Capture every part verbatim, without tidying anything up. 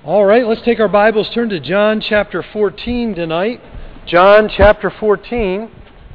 All right, let's take our Bibles, turn to John chapter fourteen tonight. John chapter fourteen.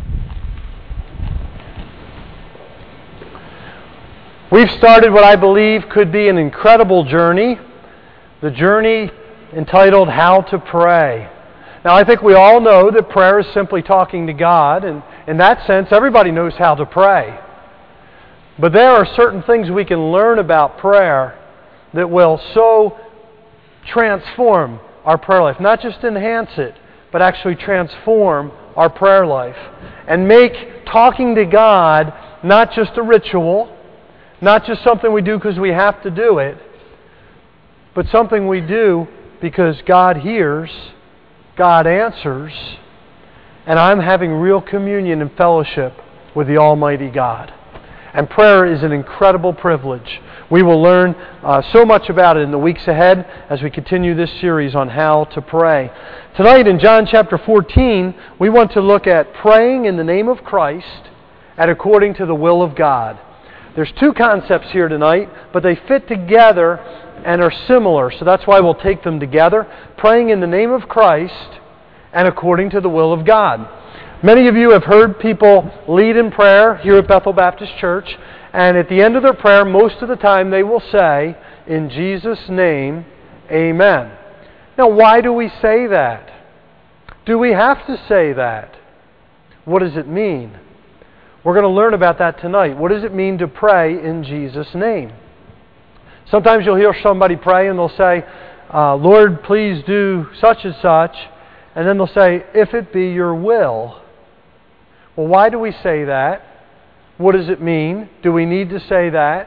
We've started what I believe could be an incredible journey, the journey entitled How to Pray. Now, I think we all know that prayer is simply talking to God, and in that sense, everybody knows how to pray. But there are certain things we can learn about prayer that will so transform our prayer life. Not just enhance it, but actually transform our prayer life. And make talking to God not just a ritual, not just something we do because we have to do it, but something we do because God hears, God answers, and I'm having real communion and fellowship with the Almighty God. And prayer is an incredible privilege. We will learn uh, so much about it in the weeks ahead as we continue this series on how to pray. Tonight in John chapter fourteen, we want to look at praying in the name of Christ and according to the will of God. There's two concepts here tonight, but they fit together and are similar, so that's why we'll take them together. Praying in the name of Christ and according to the will of God. Many of you have heard people lead in prayer here at Bethel Baptist Church, and at the end of their prayer, most of the time they will say, "In Jesus' name, amen." Now, why do we say that? Do we have to say that? What does it mean? We're going to learn about that tonight. What does it mean to pray in Jesus' name? Sometimes you'll hear somebody pray and they'll say, uh, "Lord, please do such and such," and then they'll say, "If it be your will." Well, why do we say that? What does it mean? Do we need to say that?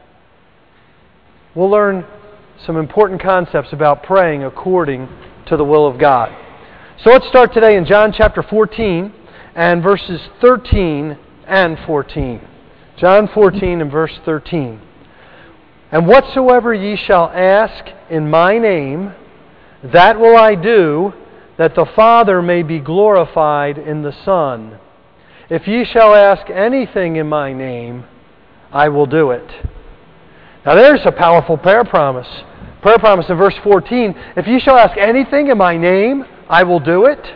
We'll learn some important concepts about praying according to the will of God. So let's start today in John chapter fourteen and verses thirteen and fourteen. John fourteen and verse thirteen. "And whatsoever ye shall ask in my name, that will I do, that the Father may be glorified in the Son. If ye shall ask anything in my name, I will do it." Now there's a powerful prayer promise. Prayer promise in verse fourteen, "If ye shall ask anything in my name, I will do it."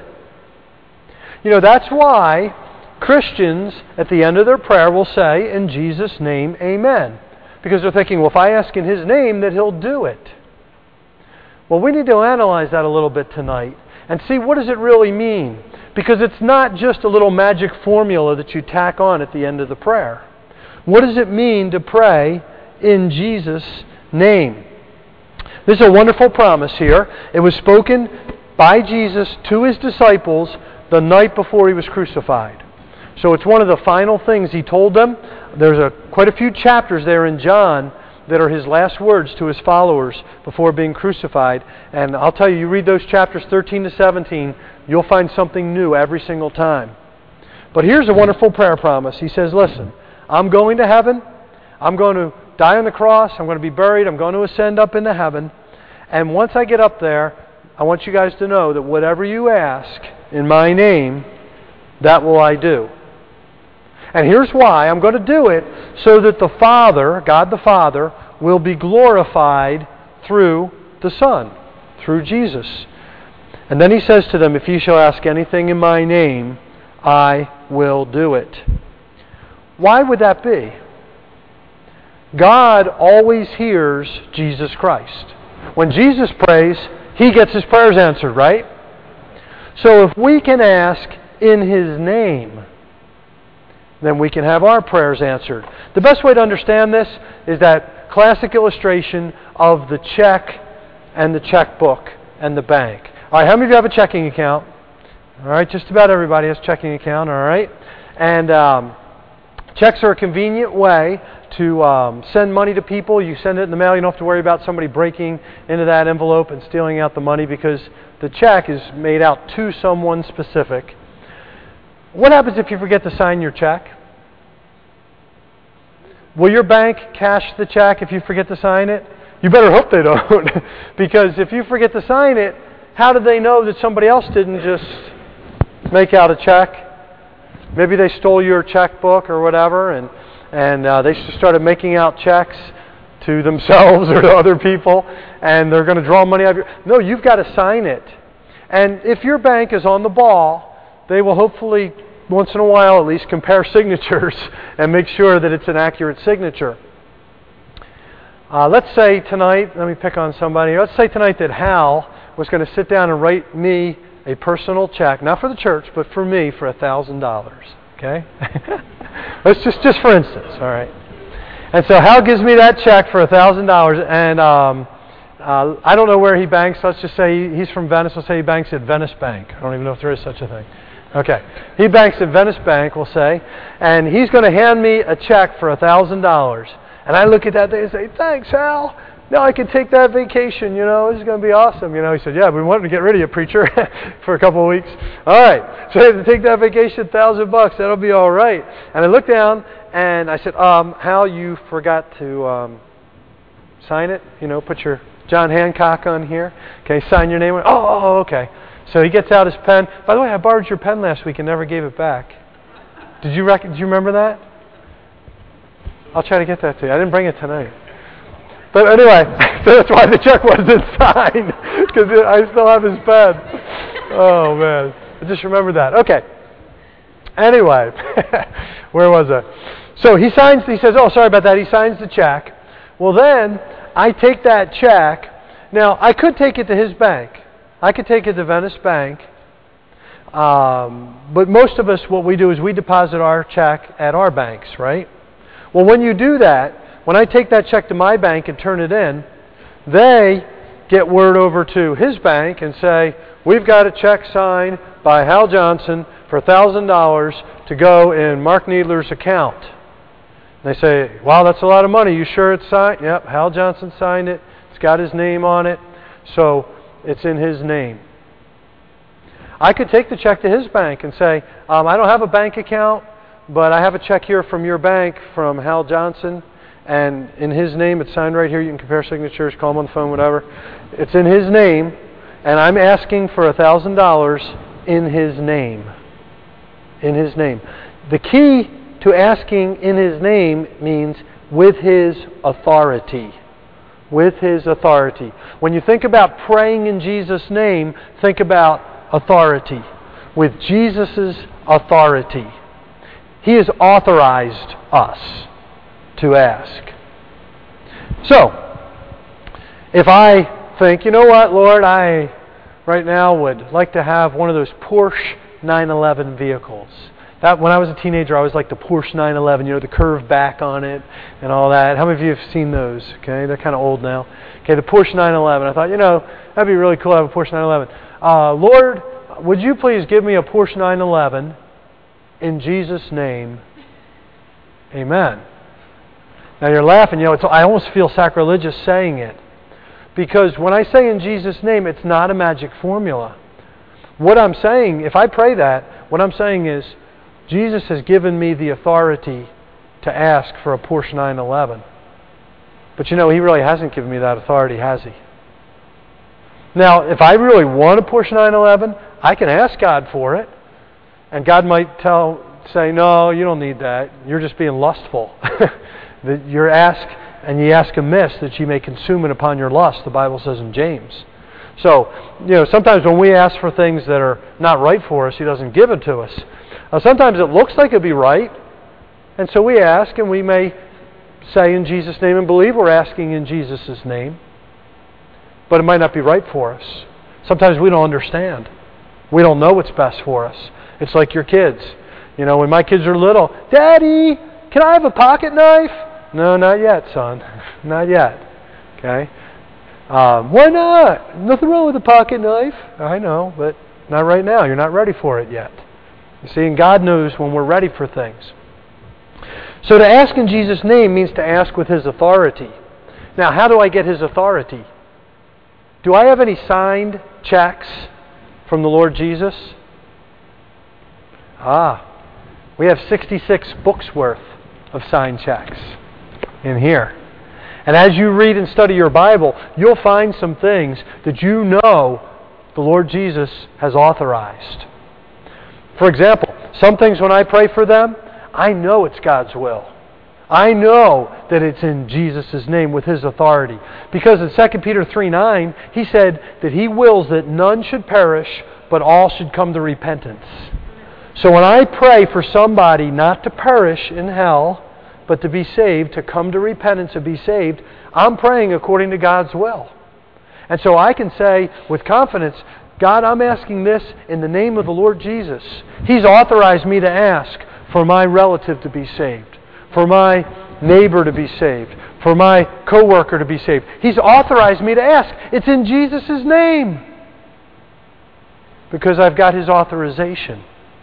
You know, that's why Christians at the end of their prayer will say, "In Jesus' name, amen." Because they're thinking, well, if I ask in His name, that He'll do it. Well, we need to analyze that a little bit tonight and see, what does it really mean? Because it's not just a little magic formula that you tack on at the end of the prayer. What does it mean to pray in Jesus' name? This is a wonderful promise here. It was spoken by Jesus to His disciples the night before He was crucified. So it's one of the final things He told them. There's a, quite a few chapters there in John that are His last words to His followers before being crucified. And I'll tell you, you read those chapters thirteen to seventeen, you'll find something new every single time. But here's a wonderful prayer promise. He says, listen, I'm going to heaven. I'm going to die on the cross. I'm going to be buried. I'm going to ascend up into heaven. And once I get up there, I want you guys to know that whatever you ask in my name, that will I do. And here's why. I'm going to do it so that the Father, God the Father, will be glorified through the Son, through Jesus. And then He says to them, "If ye shall ask anything in my name, I will do it." Why would that be? God always hears Jesus Christ. When Jesus prays, He gets His prayers answered, right? So if we can ask in His name, then we can have our prayers answered. The best way to understand this is that classic illustration of the check and the checkbook and the bank. All right, how many of you have a checking account? All right, just about everybody has a checking account, all right? And um, checks are a convenient way to um, send money to people. You send it in the mail. You don't have to worry about somebody breaking into that envelope and stealing out the money because the check is made out to someone specific. What happens if you forget to sign your check? Will your bank cash the check if you forget to sign it? You better hope they don't. Because if you forget to sign it, how did they know that somebody else didn't just make out a check? Maybe they stole your checkbook or whatever, and, and uh, they just started making out checks to themselves or to other people, and they're going to draw money out of your... No, you've got to sign it. And if your bank is on the ball, they will hopefully, once in a while at least, compare signatures and make sure that it's an accurate signature. Uh, let's say tonight, let me pick on somebody, let's say tonight that Hal was going to sit down and write me a personal check, not for the church, but for me, for one thousand dollars. Okay? Let's just, just for instance, all right? And so Hal gives me that check for one thousand dollars, and um, uh, I don't know where he banks. Let's just say he's from Venice. Let's say he banks at Venice Bank. I don't even know if there is such a thing. Okay. He banks at Venice Bank, we'll say, and he's going to hand me a check for one thousand dollars. And I look at that thing and say, thanks, Hal. Now I can take that vacation, you know, this is going to be awesome. You know, he said, yeah, we wanted to get rid of you, preacher, for a couple of weeks. All right, so I have to take that vacation, a thousand bucks, that'll be all right. And I looked down, and I said, um, Hal, you forgot to um, sign it, you know, put your John Hancock on here. Okay, sign your name on it. Oh, oh, oh, okay. So he gets out his pen. By the way, I borrowed your pen last week and never gave it back. Did you, rec- did you remember that? I'll try to get that to you. I didn't bring it tonight. But anyway, so that's why the check wasn't signed, because I still have his pen. Oh, man. I just remembered that. Okay. Anyway, where was I? So he signs, he says, oh, sorry about that. He signs the check. Well, then I take that check. Now, I could take it to his bank. I could take it to Venice Bank. Um, but most of us, what we do is we deposit our check at our banks, right? Well, when you do that, when I take that check to my bank and turn it in, they get word over to his bank and say, we've got a check signed by Hal Johnson for one thousand dollars to go in Mark Needler's account. And they say, wow, that's a lot of money. You sure it's signed? Yep, Hal Johnson signed it. It's got his name on it. So it's in his name. I could take the check to his bank and say, um, I don't have a bank account, but I have a check here from your bank from Hal Johnson. And in his name, it's signed right here. You can compare signatures, call him on the phone, whatever. It's in his name, and I'm asking for one thousand dollars in his name. In his name. The key to asking in his name means with his authority. With his authority. When you think about praying in Jesus' name, think about authority. With Jesus' authority. He has authorized us to ask. So, if I think, you know what, Lord, I right now would like to have one of those Porsche nine eleven vehicles. That when I was a teenager, I always liked the Porsche nine eleven, you know, the curved back on it and all that. How many of you have seen those? Okay, they're kind of old now. Okay, the Porsche nine eleven. I thought, you know, that'd be really cool to have a Porsche nine eleven. Uh, Lord, would you please give me a Porsche nine eleven in Jesus' name? Amen. Now you're laughing, you know, it's, I almost feel sacrilegious saying it. Because when I say in Jesus' name, it's not a magic formula. What I'm saying, if I pray that, what I'm saying is, Jesus has given me the authority to ask for a Porsche nine eleven. But you know, He really hasn't given me that authority, has He? Now, if I really want a Porsche nine eleven, I can ask God for it. And God might tell, say, no, you don't need that. You're just being lustful. That you're asked, and ye ask amiss, that ye may consume it upon your lust, the Bible says in James. So, you know, sometimes when we ask for things that are not right for us, He doesn't give it to us. Now, sometimes it looks like it'd be right, and so we ask, and we may say in Jesus' name and believe we're asking in Jesus' name, but it might not be right for us. Sometimes we don't understand. We don't know what's best for us. It's like your kids. You know, when my kids are little, Daddy, can I have a pocket knife? No, not yet, son. Not yet. Okay? Um, why not? Nothing wrong with a pocket knife. I know, but not right now. You're not ready for it yet. You see, and God knows when we're ready for things. So to ask in Jesus' name means to ask with His authority. Now, how do I get His authority? Do I have any signed checks from the Lord Jesus? Ah, we have sixty-six books worth of signed checks in here. And as you read and study your Bible, you'll find some things that you know the Lord Jesus has authorized. For example, some things when I pray for them, I know it's God's will. I know that it's in Jesus' name with His authority. Because in Second Peter three nine, He said that He wills that none should perish, but all should come to repentance. So when I pray for somebody not to perish in hell, but to be saved, to come to repentance and be saved, I'm praying according to God's will. And so I can say with confidence, God, I'm asking this in the name of the Lord Jesus. He's authorized me to ask for my relative to be saved, for my neighbor to be saved, for my coworker to be saved. He's authorized me to ask. It's in Jesus' name, because I've got His authorization.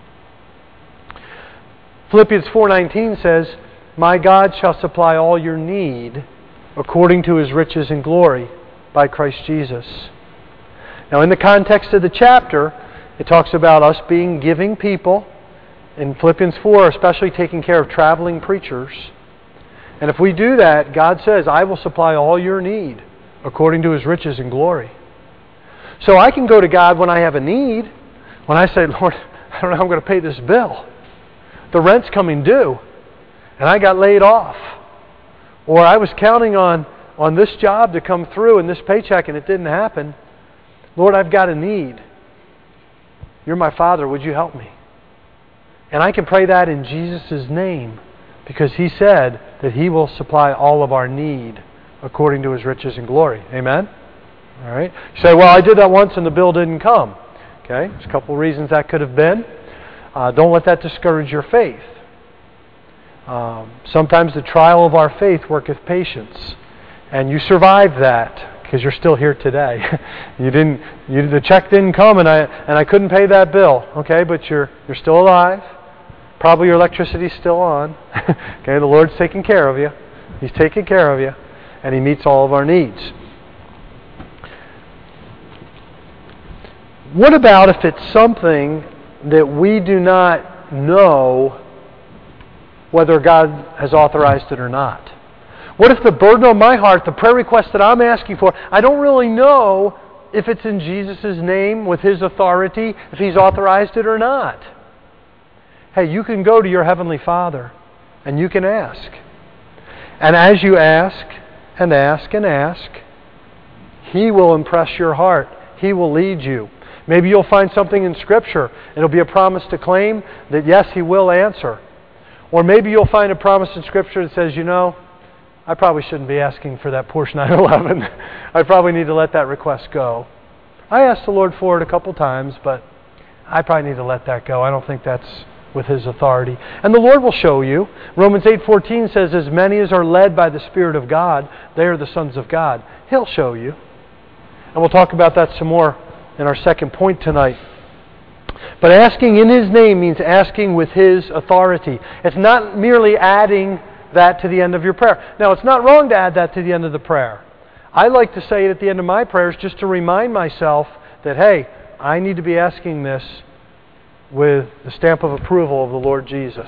Philippians four nineteen says, my God shall supply all your need according to His riches and glory by Christ Jesus. Now, in the context of the chapter, it talks about us being giving people. In Philippians four, especially taking care of traveling preachers. And if we do that, God says, I will supply all your need according to His riches and glory. So I can go to God when I have a need. When I say, Lord, I don't know how I'm going to pay this bill. The rent's coming due, and I got laid off. Or I was counting on, on this job to come through and this paycheck, and it didn't happen. Lord, I've got a need. You're my Father. Would you help me? And I can pray that in Jesus' name, because He said that He will supply all of our need according to His riches and glory. Amen? All right. You say, well, I did that once and the bill didn't come. Okay, there's a couple of reasons that could have been. Uh, don't let that discourage your faith. Um, sometimes the trial of our faith worketh patience, and you survived that because you're still here today. you didn't, you, the check didn't come, and I and I couldn't pay that bill. Okay, but you're you're still alive. Probably your electricity's still on. Okay, the Lord's taking care of you. He's taking care of you, and He meets all of our needs. What about if it's something that we do not know whether God has authorized it or not? What if the burden on my heart, the prayer request that I'm asking for, I don't really know if it's in Jesus' name with His authority, if He's authorized it or not? Hey, you can go to your Heavenly Father and you can ask. And as you ask and ask and ask, He will impress your heart. He will lead you. Maybe you'll find something in Scripture. It'll be a promise to claim that yes, He will answer. Or maybe you'll find a promise in Scripture that says, you know, I probably shouldn't be asking for that Porsche nine eleven. I probably need to let that request go. I asked the Lord for it a couple times, but I probably need to let that go. I don't think that's with His authority. And the Lord will show you. Romans eight fourteen says, as many as are led by the Spirit of God, they are the sons of God. He'll show you. And we'll talk about that some more in our second point tonight. But asking in His name means asking with His authority. It's not merely adding that to the end of your prayer. Now, it's not wrong to add that to the end of the prayer. I like to say it at the end of my prayers just to remind myself that, hey, I need to be asking this with the stamp of approval of the Lord Jesus.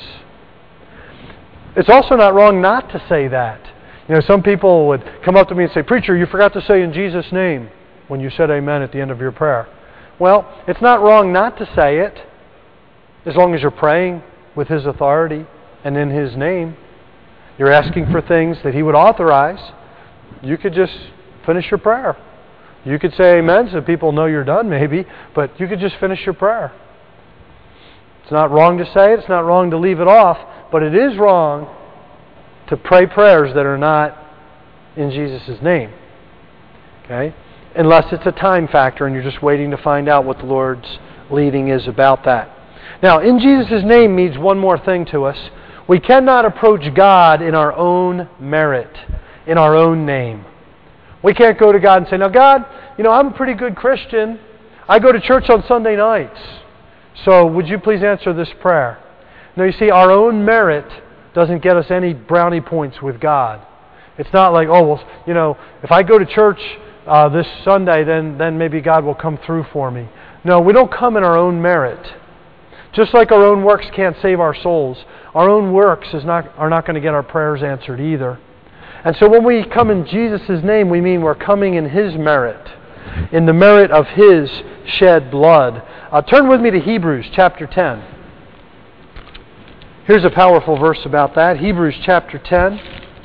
It's also not wrong not to say that. You know, some people would come up to me and say, preacher, you forgot to say in Jesus' name when you said amen at the end of your prayer. Well, it's not wrong not to say it as long as you're praying with His authority and in His name. You're asking for things that He would authorize. You could just finish your prayer. You could say amen so people know you're done maybe, but you could just finish your prayer. It's not wrong to say it. It's not wrong to leave it off. But it is wrong to pray prayers that are not in Jesus' name. Okay? Unless it's a time factor and you're just waiting to find out what the Lord's leading is about that. Now, in Jesus' name means one more thing to us. We cannot approach God in our own merit, in our own name. We can't go to God and say, now God, you know, I'm a pretty good Christian. I go to church on Sunday nights. So would you please answer this prayer? No, you see, our own merit doesn't get us any brownie points with God. It's not like, oh, well, you know, if I go to church uh, this Sunday, then, then maybe God will come through for me. No, we don't come in our own merit. Just like our own works can't save our souls, our own works is not, are not going to get our prayers answered either. And so when we come in Jesus' name, we mean we're coming in His merit, in the merit of His shed blood. Uh, turn with me to Hebrews chapter ten. Here's a powerful verse about that. Hebrews chapter ten.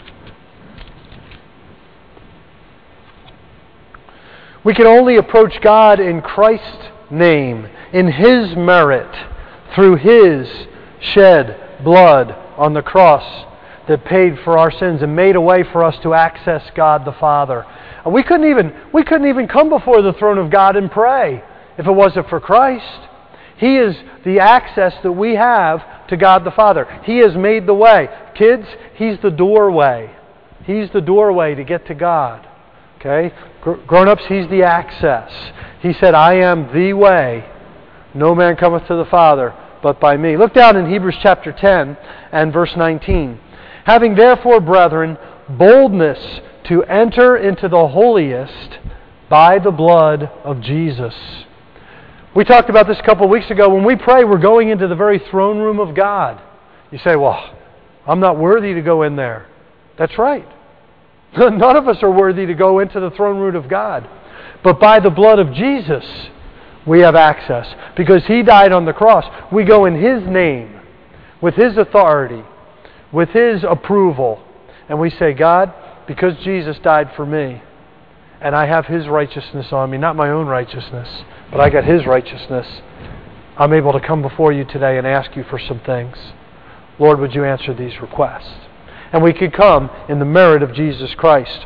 We can only approach God in Christ's name, in His merit, through His shed blood on the cross that paid for our sins and made a way for us to access God the Father. And we couldn't even we couldn't even come before the throne of God and pray if it wasn't for Christ. He is the access that we have to God the Father. He has made the way. Kids, He's the doorway. He's the doorway to get to God. Okay? Grown-ups, He's the access. He said, I am the way. No man cometh to the Father but by me. Look down in Hebrews chapter ten and verse nineteen. Having therefore, brethren, boldness to enter into the holiest by the blood of Jesus. We talked about this a couple of weeks ago. When we pray, we're going into the very throne room of God. You say, well, I'm not worthy to go in there. That's right. None of us are worthy to go into the throne room of God. But by the blood of Jesus, we have access. Because He died on the cross, we go in His name, with His authority, with His approval. And we say, God, because Jesus died for me, and I have His righteousness on me, not my own righteousness, but I got His righteousness, I'm able to come before you today and ask you for some things. Lord, would you answer these requests? And we could come in the merit of Jesus Christ.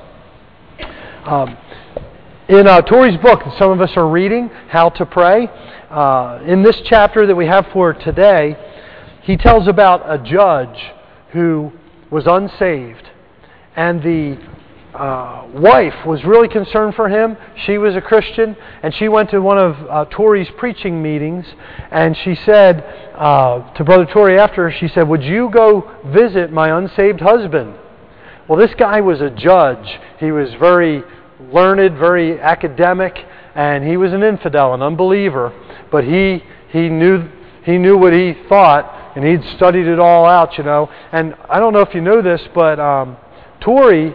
Um, in uh, Tori's book that some of us are reading, How to Pray, uh, in this chapter that we have for today, he tells about a judge who was unsaved. And the uh, wife was really concerned for him. She was a Christian, and she went to one of uh, Tori's preaching meetings, and she said uh, to Brother Tori after, she said, would you go visit my unsaved husband? Well, this guy was a judge. He was very learned, very academic, and he was an infidel, an unbeliever, but he he knew he knew what he thought, and he'd studied it all out, you know. And I don't know if you know this, but um, Tori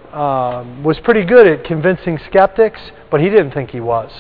um, was pretty good at convincing skeptics, but he didn't think he was.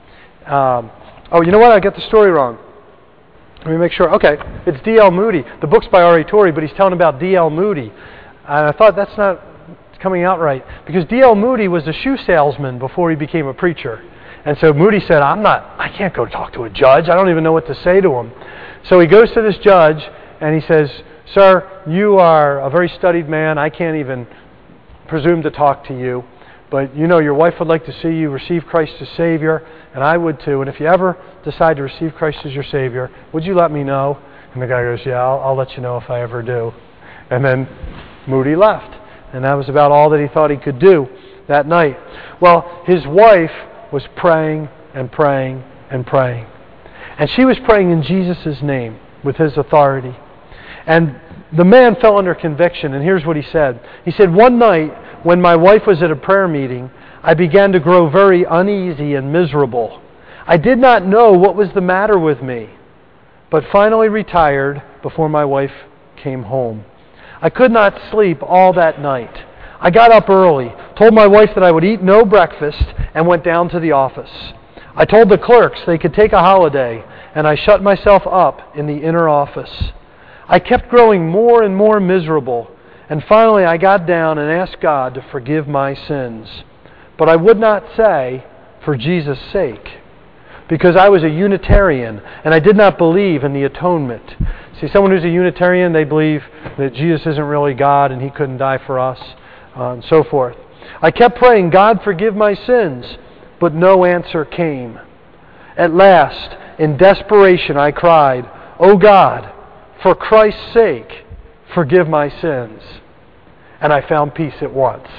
Um, oh, you know what? I got the story wrong. Let me make sure. Okay, it's D L Moody. The book's by R A Torrey, but he's telling about D L Moody. And I thought that's not coming out right, because D L Moody was a shoe salesman before he became a preacher. And so Moody said, I'm not, I can't go talk to a judge. I don't even know what to say to him. So he goes to this judge, and he says, sir, you are a very studied man. I can't even presume to talk to you. But you know, your wife would like to see you receive Christ as Savior, and I would too. And if you ever decide to receive Christ as your Savior, would you let me know? And the guy goes, yeah, I'll, I'll let you know if I ever do. And then Moody left. And that was about all that he thought he could do that night. Well, his wife was praying and praying and praying. And she was praying in Jesus' name with His authority. And the man fell under conviction, and here's what he said. He said, one night when my wife was at a prayer meeting, I began to grow very uneasy and miserable. I did not know what was the matter with me, but finally retired before my wife came home. I could not sleep all that night. I got up early, told my wife that I would eat no breakfast, and went down to the office. I told the clerks they could take a holiday, and I shut myself up in the inner office. I kept growing more and more miserable, and finally I got down and asked God to forgive my sins. But I would not say, for Jesus' sake, because I was a Unitarian, and I did not believe in the atonement. See, someone who's a Unitarian, they believe that Jesus isn't really God and He couldn't die for us, uh, and so forth. I kept praying, God, forgive my sins, but no answer came. At last, in desperation, I cried, oh God, for Christ's sake, forgive my sins. And I found peace at once.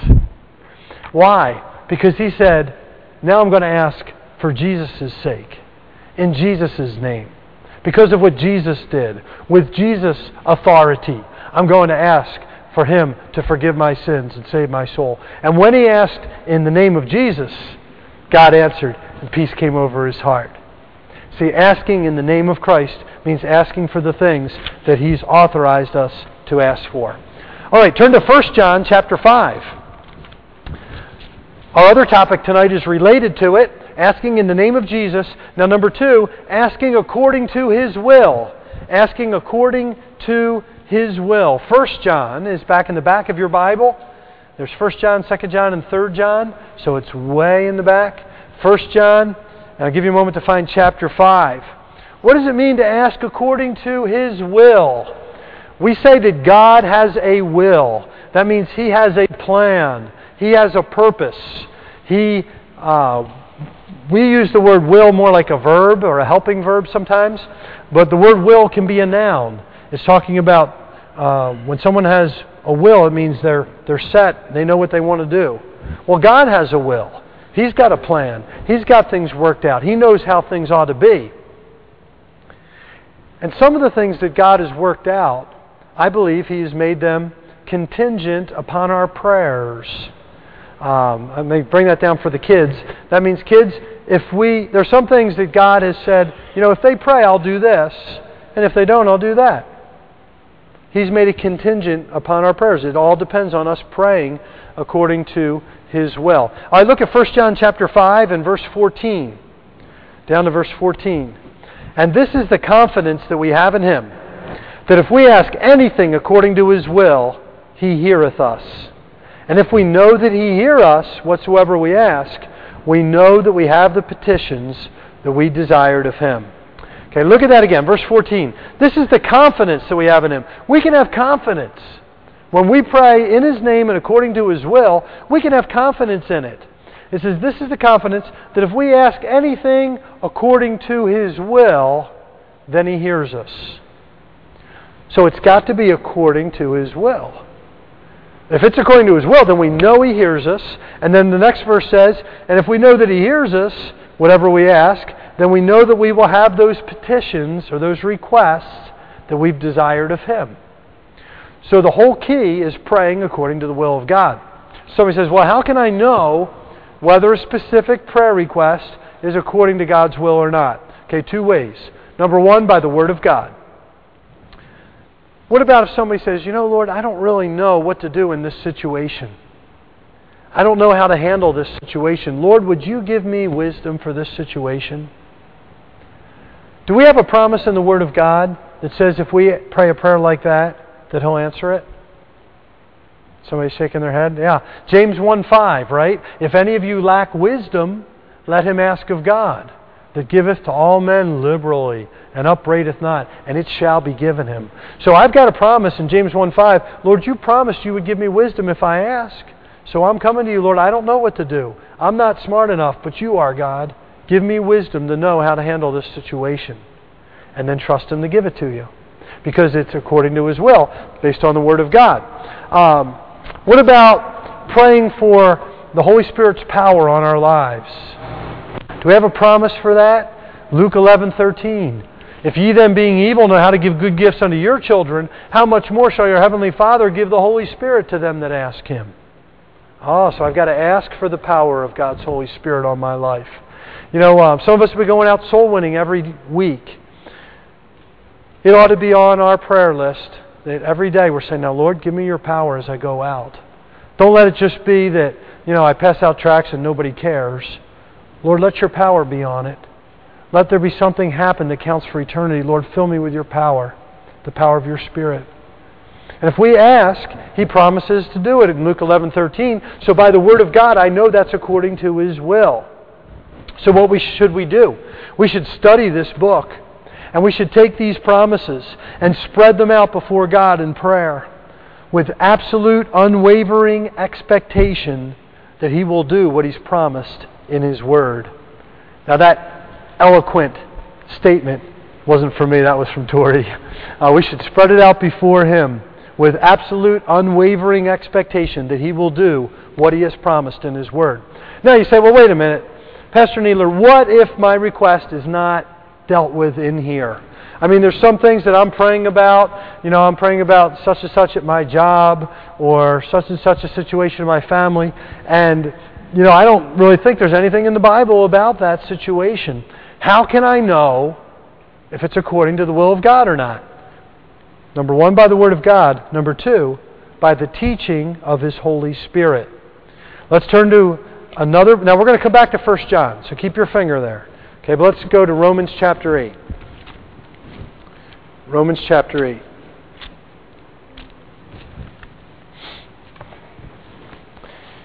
Why? Because he said, now I'm going to ask for Jesus' sake, in Jesus' name. Because of what Jesus did, with Jesus' authority, I'm going to ask for Him to forgive my sins and save my soul. And when he asked in the name of Jesus, God answered, and peace came over his heart. See, asking in the name of Christ means asking for the things that He's authorized us to ask for. All right, turn to First John chapter five. Our other topic tonight is related to it, asking in the name of Jesus. Now, number two, asking according to His will. Asking according to His will. First John is back in the back of your Bible. There's First John, Second John, and Third John, so it's way in the back. First John, and I'll give you a moment to find chapter five. What does it mean to ask according to His will? We say that God has a will. That means He has a plan. He has a purpose. He, uh, we use the word will more like a verb or a helping verb sometimes, but the word will can be a noun. It's talking about uh, when someone has a will, it means they're they're set. They know what they want to do. Well, God has a will. He's got a plan. He's got things worked out. He knows how things ought to be. And some of the things that God has worked out, I believe He has made them contingent upon our prayers. Um, I may bring that down for the kids. That means, kids, if we, there's some things that God has said, you know, if they pray, I'll do this, and if they don't, I'll do that. He's made it contingent upon our prayers. It all depends on us praying according to His will. All right, look at First John chapter five and verse fourteen. Down to verse fourteen. And this is the confidence that we have in Him, that if we ask anything according to His will, He heareth us. And if we know that He hear us, whatsoever we ask, we know that we have the petitions that we desired of Him. Okay, look at that again, verse fourteen. This is the confidence that we have in Him. We can have confidence. When we pray in His name and according to His will, we can have confidence in it. It says, this is the confidence that if we ask anything according to His will, then He hears us. So it's got to be according to His will. If it's according to His will, then we know He hears us. And then the next verse says, and if we know that He hears us, whatever we ask, then we know that we will have those petitions or those requests that we've desired of Him. So the whole key is praying according to the will of God. Somebody says, well, how can I know whether a specific prayer request is according to God's will or not? Okay, two ways. Number one, by the Word of God. What about if somebody says, you know, Lord, I don't really know what to do in this situation. I don't know how to handle this situation. Lord, would you give me wisdom for this situation? Do we have a promise in the Word of God that says if we pray a prayer like that, that He'll answer it? Somebody shaking their head? Yeah. James one five, right? If any of you lack wisdom, let him ask of God, that giveth to all men liberally, and upbraideth not, and it shall be given him. So I've got a promise in James one five. Lord, you promised you would give me wisdom if I ask. So I'm coming to you, Lord. I don't know what to do. I'm not smart enough, but you are, God. Give me wisdom to know how to handle this situation. And then trust Him to give it to you. Because it's according to His will, based on the Word of God. Um, what about praying for the Holy Spirit's power on our lives? Do we have a promise for that? Luke eleven thirteen. If ye then being evil know how to give good gifts unto your children, how much more shall your heavenly Father give the Holy Spirit to them that ask Him? Oh, so I've got to ask for the power of God's Holy Spirit on my life. You know, um, some of us will be going out soul winning every week. It ought to be on our prayer list that every day we're saying, now Lord, give me your power as I go out. Don't let it just be that, you know, I pass out tracts and nobody cares. Lord, let your power be on it. Let there be something happen that counts for eternity. Lord, fill me with your power, the power of your Spirit. And if we ask, He promises to do it in Luke eleven thirteen. So by the Word of God, I know that's according to His will. So what we should we do? We should study this book. And we should take these promises and spread them out before God in prayer with absolute, unwavering expectation that He will do what He's promised in His Word. Now that eloquent statement wasn't from me, that was from Tori. Uh, we should spread it out before Him with absolute, unwavering expectation that He will do what He has promised in His Word. Now you say, well, wait a minute. Pastor Needler, what if my request is not dealt with in here? I mean, there's some things that I'm praying about. You know, I'm praying about such and such at my job or such and such a situation in my family. And, you know, I don't really think there's anything in the Bible about that situation. How can I know if it's according to the will of God or not? Number one, by the Word of God. Number two, by the teaching of His Holy Spirit. Let's turn to another. Now, we're going to come back to First John, so keep your finger there. Okay, but let's go to Romans chapter eight. Romans chapter eight.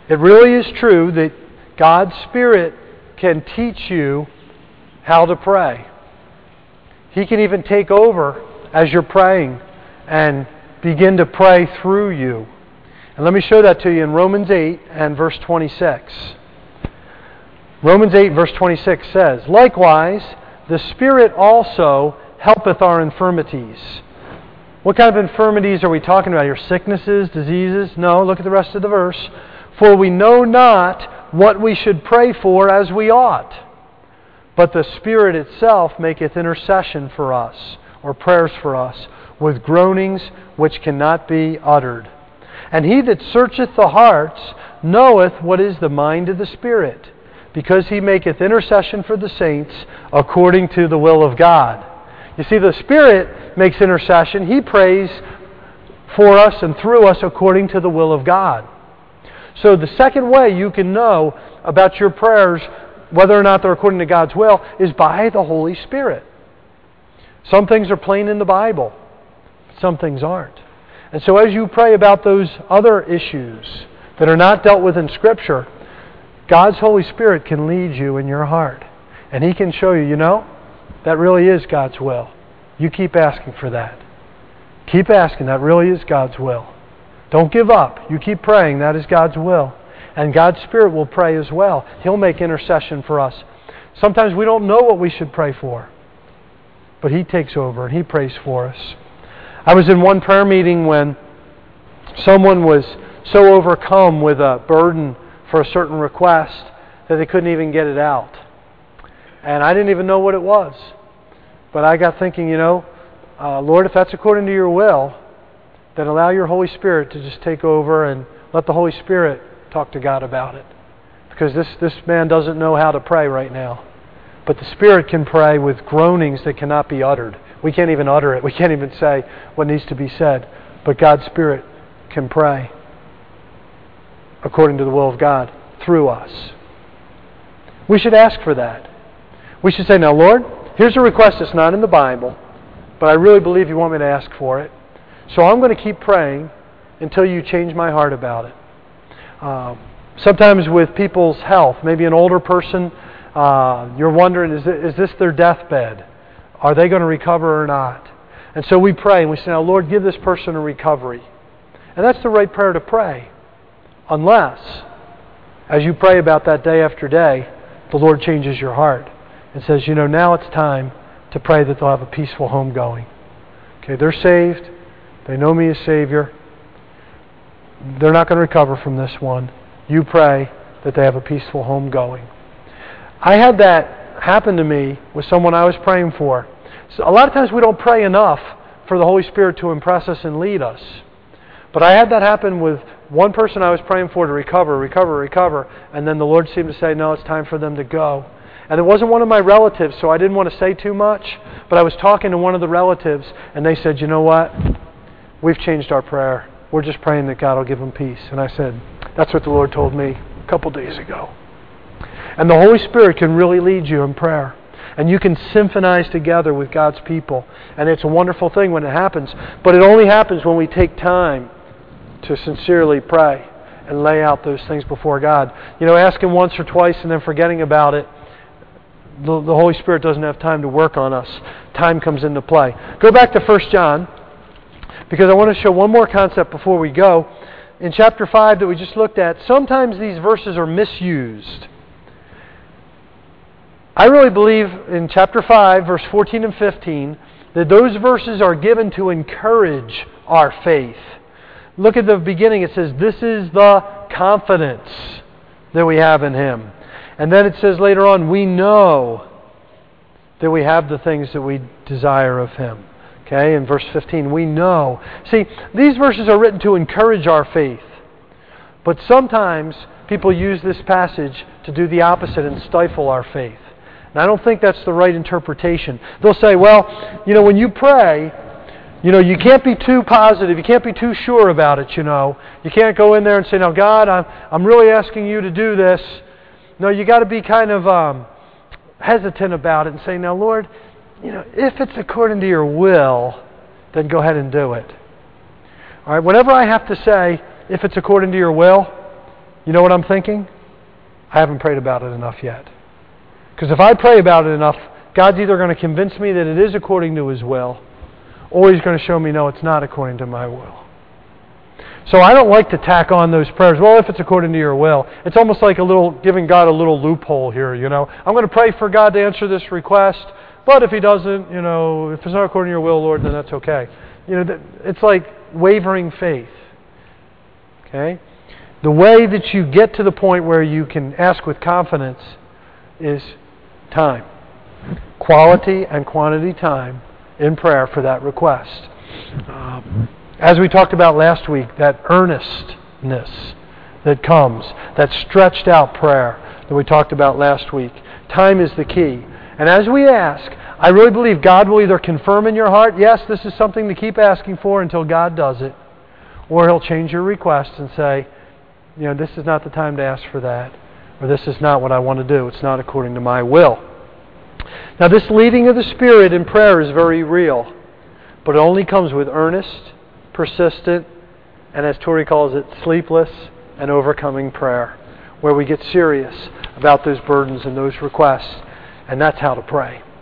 It really is true that God's Spirit can teach you how to pray. He can even take over as you're praying and begin to pray through you. And let me show that to you in Romans eight and verse twenty-six. Romans eight verse twenty-six says, "Likewise, the Spirit also helpeth our infirmities." What kind of infirmities are we talking about here? Sicknesses, diseases? No, look at the rest of the verse. "For we know not what we should pray for as we ought, but the Spirit itself maketh intercession for us," or prayers for us, "with groanings which cannot be uttered. And he that searcheth the hearts knoweth what is the mind of the Spirit, because he maketh intercession for the saints according to the will of God." You see, the Spirit makes intercession. He prays for us and through us according to the will of God. So the second way you can know about your prayers, whether or not they're according to God's will, is by the Holy Spirit. Some things are plain in the Bible. Some things aren't. And so as you pray about those other issues that are not dealt with in Scripture, God's Holy Spirit can lead you in your heart. And He can show you, you know, that really is God's will. You keep asking for that. Keep asking. That really is God's will. Don't give up. You keep praying. That is God's will. And God's Spirit will pray as well. He'll make intercession for us. Sometimes we don't know what we should pray for, but He takes over and He prays for us. I was in one prayer meeting when someone was so overcome with a burden for a certain request that they couldn't even get it out. And I didn't even know what it was. But I got thinking, you know, uh, Lord, if that's according to your will, then allow your Holy Spirit to just take over and let the Holy Spirit talk to God about it. Because this, this man doesn't know how to pray right now. But the Spirit can pray with groanings that cannot be uttered. We can't even utter it. We can't even say what needs to be said. But God's Spirit can pray according to the will of God through us. We should ask for that. We should say, now, Lord, here's a request that's not in the Bible, but I really believe you want me to ask for it. So I'm going to keep praying until you change my heart about it. Uh, sometimes with people's health, maybe an older person, uh, you're wondering, is, it, is this their deathbed? Are they going to recover or not? And so we pray and we say, now, Lord, give this person a recovery. And that's the right prayer to pray. Unless, as you pray about that day after day, the Lord changes your heart and says, you know, now it's time to pray that they'll have a peaceful home going. Okay, they're saved. They know me as Savior. They're not going to recover from this one. You pray that they have a peaceful home going. I had that happen to me with someone I was praying for. So a lot of times we don't pray enough for the Holy Spirit to impress us and lead us. But I had that happen with one person I was praying for to recover, recover, recover, and then the Lord seemed to say, no, it's time for them to go. And it wasn't one of my relatives, so I didn't want to say too much, but I was talking to one of the relatives, and they said, you know what? We've changed our prayer. We're just praying that God will give them peace. And I said, that's what the Lord told me a couple days ago. And the Holy Spirit can really lead you in prayer. And you can symphonize together with God's people. And it's a wonderful thing when it happens. But it only happens when we take time to sincerely pray and lay out those things before God. You know, asking once or twice and then forgetting about it, the, the Holy Spirit doesn't have time to work on us. Time comes into play. Go back to First John, because I want to show one more concept before we go. In chapter five that we just looked at, sometimes these verses are misused. I really believe in chapter five, verse fourteen and fifteen, that those verses are given to encourage our faith. Look at the beginning. It says, this is the confidence that we have in Him. And then it says later on, we know that we have the things that we desire of Him. Okay, in verse fifteen, we know. See, these verses are written to encourage our faith. But sometimes people use this passage to do the opposite and stifle our faith. And I don't think that's the right interpretation. They'll say, well, you know, when you pray, you know, you can't be too positive. You can't be too sure about it, you know. You can't go in there and say, now, God, I'm, I'm really asking you to do this. No, you got to be kind of um, hesitant about it and say, now, Lord, you know, if it's according to your will, then go ahead and do it. All right, whenever I have to say, if it's according to your will, You know what I'm thinking? I haven't prayed about it enough yet. Because if I pray about it enough, God's either going to convince me that it is according to His will, or He's going to show me, no, it's not according to my will. So I don't like to tack on those prayers. Well, if it's according to your will. It's almost like a little giving God a little loophole here, you know. I'm going to pray for God to answer this request, but if He doesn't, you know, if it's not according to your will, Lord, then that's okay. You know, it's like wavering faith. Okay? The way that you get to the point where you can ask with confidence is time. Quality and quantity time in prayer for that request. Um, as we talked about last week, that earnestness that comes, that stretched out prayer that we talked about last week. Time is the key. And as we ask, I really believe God will either confirm in your heart, yes, this is something to keep asking for until God does it, or He'll change your request and say, you know, this is not the time to ask for that, or this is not what I want to do. It's not according to my will. Now, this leading of the Spirit in prayer is very real, but it only comes with earnest, persistent, and as Tori calls it, sleepless and overcoming prayer, where we get serious about those burdens and those requests, and that's how to pray.